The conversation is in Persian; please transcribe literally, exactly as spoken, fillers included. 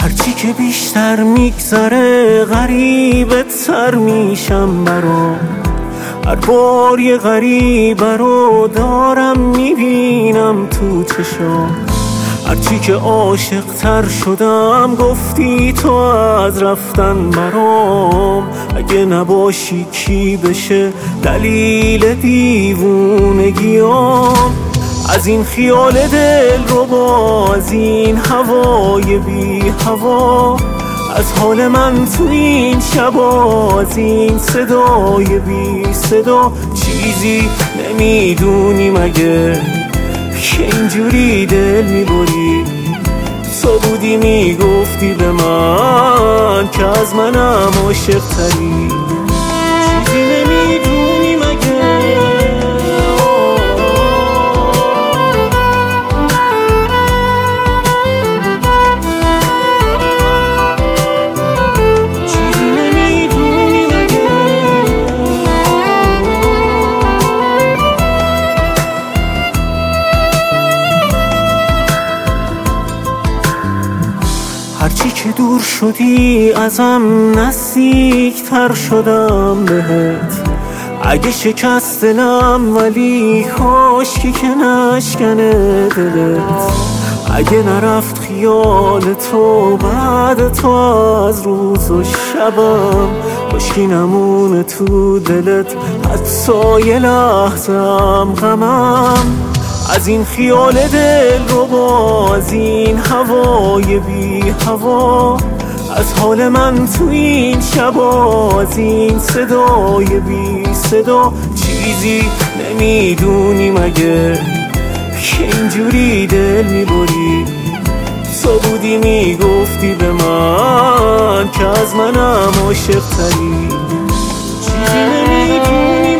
هرچی که بیشتر میگذره غریبه تر میشم برام. هر بار یه غریبه رو دارم میبینم تو چشام. هرچی که عاشق تر شدم گفتی تو از رفتن برام. اگه نباشی کی بشه دلیل دیوونگیام؟ از این خیال دل رو با، از این هوای بی هوا، از حال من تو این شبا، از این صدای بی صدا چیزی نمیدونی مگه که اینجوری دل میبری؟ تو بودی میگفتی به من که از منم عاشق تری. چیزی نمیدونی مگه هرچی که دور شدی ازم نزدیک تر شدم بهت. اگه شکست دلم ولی کاشکی که نشکنه دلت. اگه نرفت خیال تو بعد تو از روز و شبم، کاشکی نمونه تو دلت حتی یه لحظم غمم. از این خیال دل رو با، از این هوای بی هوا، از حال من تو این شبا، از این صدای بی صدا چیزی نمیدونی مگه که اینجوری دل میبری؟ تو بودی میگفتی به من که از منم عاشق تری. چیزی نمیدونی